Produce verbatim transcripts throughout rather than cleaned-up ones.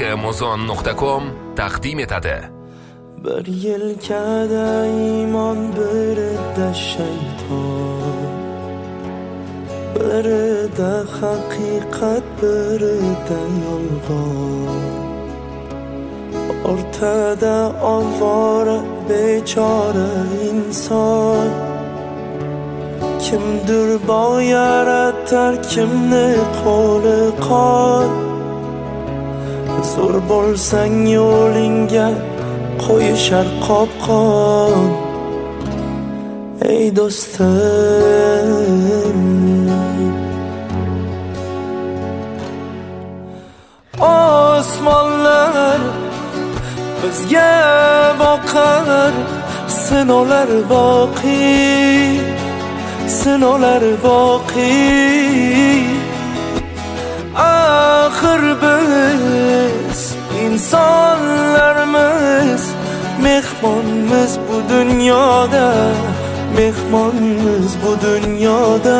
amazon nuqta com taqdim etadi. Bir yelkada iymon, birida shayton, birida haqiqat, birida yolg'on. O'rtada ovora bechora inson. Kimdir bog' yaratar, kimni qo'li qon. Zo'r bo'lsang yo'lingga qo'yishar qopqon. Ey do'stim, osmonlar bizga boqar, sinovlar boqiy, sinovlar boqiy. Axir biz insonlarmiz, mehmonmiz bu dunyoda, mehmonmiz bu dunyoda.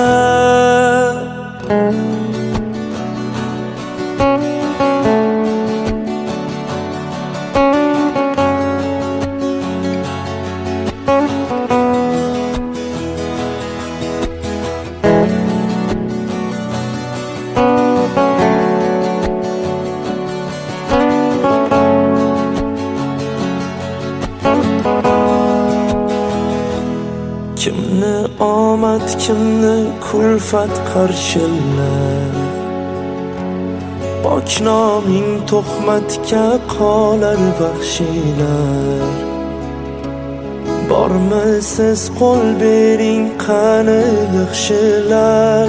Kimni omad, kimni kulfat qarshilar. Pok noming tuhmatga qolar baxshiylar. Bormi siz qo'l bering, qani yaxshilar.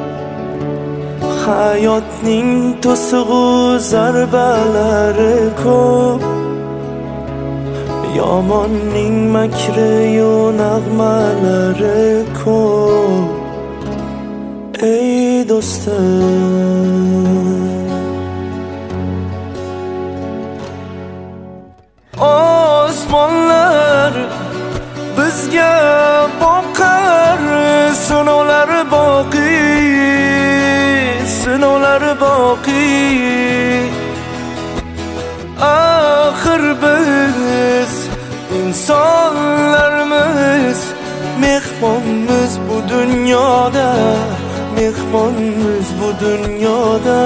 Hayotning to'sig'u zarbalari ko'p, yomonning makri-yu nag'malari ko'p. Ey do'stim, osmonlar bizga boqar, sinovlar boqiy, sinovlar boqiy. Axir biz insonlarmiz, mehmonmiz bu dunyoda, mehmonmiz bu dunyoda.